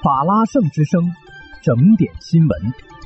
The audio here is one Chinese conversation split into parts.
法拉盛之声，整点新闻。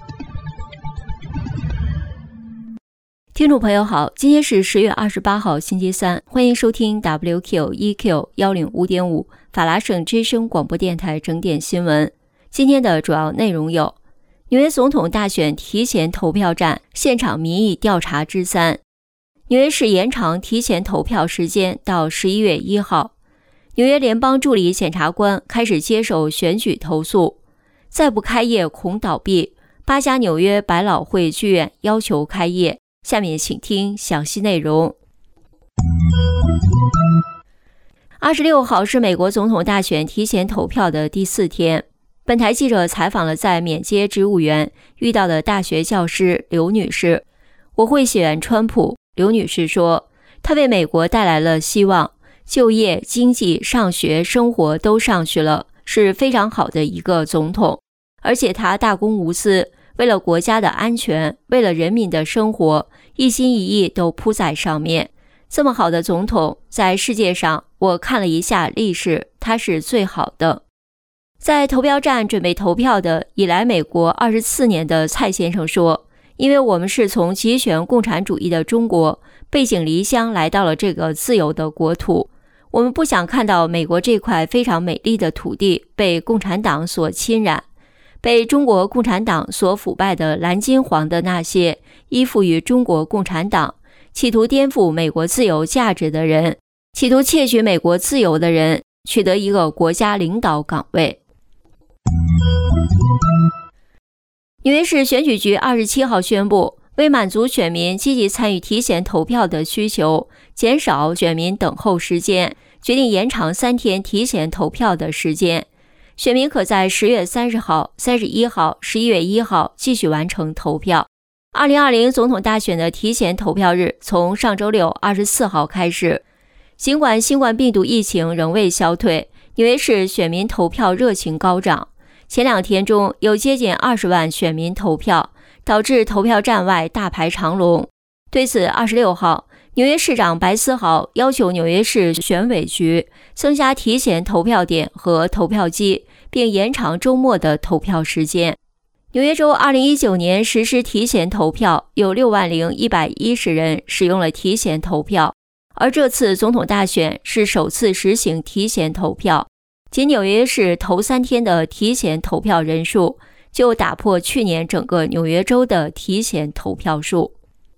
听众朋友好，今天是10月28号星期三，欢迎收听 WQEQ105.5 法拉盛之声广播电台整点新闻。今天的主要内容有：纽约总统大选提前投票站现场民意调查之3，纽约市延长提前投票时间到11月1号，纽约联邦助理检察官开始接受选举投诉，再不开业恐倒闭，8家纽约百老汇剧院要求开业。下面请听详细内容。26号是美国总统大选提前投票的第4天。本台记者采访了在缅街植物园遇到的大学教师刘女士。我会选川普，刘女士说，她为美国带来了希望，就业、经济、上学、生活都上去了，是非常好的一个总统。而且他大公无私，为了国家的安全，为了人民的生活，一心一意都扑在上面。这么好的总统，在世界上，我看了一下历史，他是最好的。在投票站准备投票的已来美国24年的蔡先生说，因为我们是从极权共产主义的中国背井离乡来到了这个自由的国土，我们不想看到美国这块非常美丽的土地被共产党所侵染，被中国共产党所腐败的蓝金黄的那些依附于中国共产党，企图颠覆美国自由价值的人，企图窃取美国自由的人，取得一个国家领导岗位。纽约市选举局27号宣布，为满足选民积极参与提前投票的需求，减少选民等候时间，决定延长3天提前投票的时间。选民可在10月30号、31号、11月1号继续完成投票。2020总统大选的提前投票日从上周六24号开始。尽管新冠病毒疫情仍未消退，纽约市选民投票热情高涨。前2天中有接近20万选民投票，导致投票站外大排长龙。对此26号，纽约市长白思豪要求纽约市选委局增加提前投票点和投票机，并延长周末的投票时间。纽约州2019年实施提前投票，有60110人使用了提前投票，而这次总统大选是首次实行提前投票。仅纽约市头3天的提前投票人数就打破去年整个纽约州的提前投票数。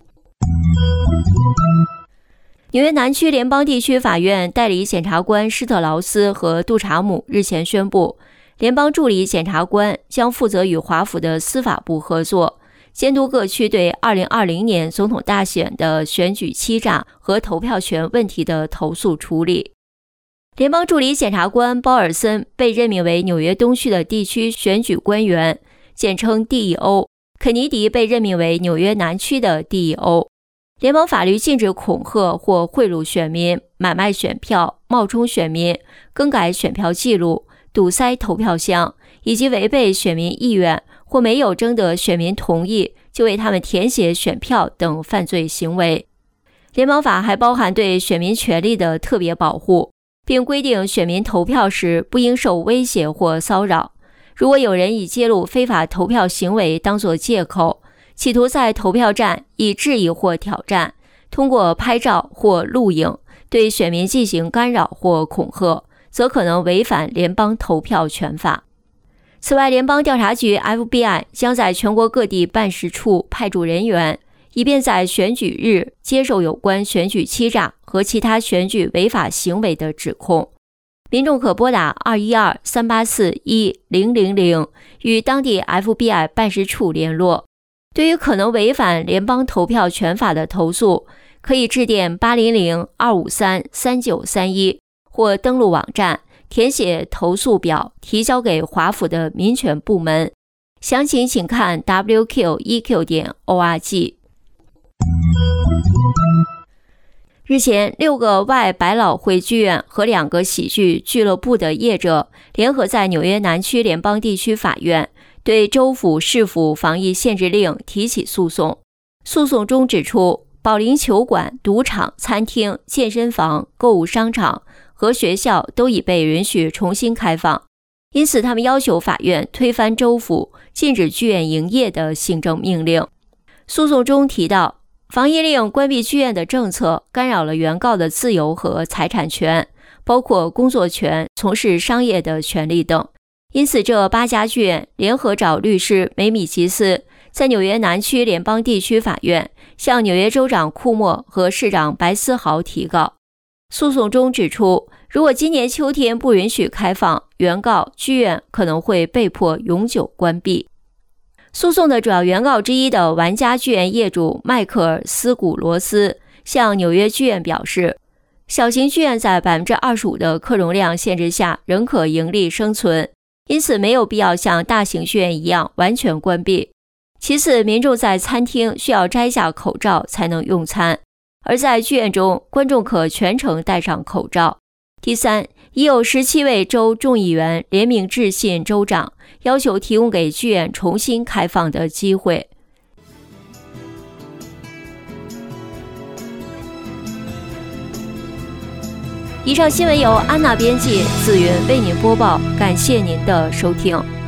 纽约南区联邦地区法院代理检察官施特劳斯和杜查姆日前宣布，联邦助理检察官将负责与华府的司法部合作，监督各区对2020年总统大选的选举欺诈和投票权问题的投诉处理。联邦助理检察官鲍尔森被任命为纽约东区的地区选举官员，简称 DEO。 肯尼迪被任命为纽约南区的 DEO。 联邦法律禁止恐吓或贿赂选民、买卖选票、冒充选民、更改选票记录、堵塞投票箱，以及违背选民意愿或没有征得选民同意就为他们填写选票等犯罪行为。联邦法还包含对选民权利的特别保护，并规定选民投票时不应受威胁或骚扰。如果有人以揭露非法投票行为当作借口，企图在投票站以质疑或挑战，通过拍照或录影对选民进行干扰或恐吓，则可能违反联邦投票权法。此外，联邦调查局 FBI 将在全国各地办事处派驻人员，以便在选举日接受有关选举欺诈和其他选举违法行为的指控。民众可拨打212-384-1000与当地 FBI 办事处联络。对于可能违反联邦投票权法的投诉，可以致电800-253-3931或登录网站，填写投诉表，提交给华府的民权部门。详情请看 wqeq.org。日前，6个外百老汇剧院和2个喜剧俱乐部的业者联合在纽约南区联邦地区法院对州府市府防疫限制令提起诉讼。诉讼中指出，保龄球馆、赌场、餐厅、健身房、购物商场和学校都已被允许重新开放， 因此他们要求法院推翻州府禁止剧院营业的行政命令。诉讼中提到，防疫令关闭剧院的政策干扰了原告的自由和财产权，包括工作权、从事商业的权利等。因此这8家剧院联合找律师梅米奇斯，在纽约南区联邦地区法院向纽约州长库莫和市长白思豪提告。诉讼中指出，如果今年秋天不允许开放，原告剧院可能会被迫永久关闭。诉讼的主要原告之一的玩家剧院业主迈克尔·斯古罗斯向纽约剧院表示，小型剧院在 25% 的客容量限制下仍可盈利生存，因此没有必要像大型剧院一样完全关闭。其次，民众在餐厅需要摘下口罩才能用餐，而在剧院中，观众可全程戴上口罩。第三，已有17位州众议员联名致信州长，要求提供给剧院重新开放的机会。以上新闻由安娜编辑，子云为您播报，感谢您的收听。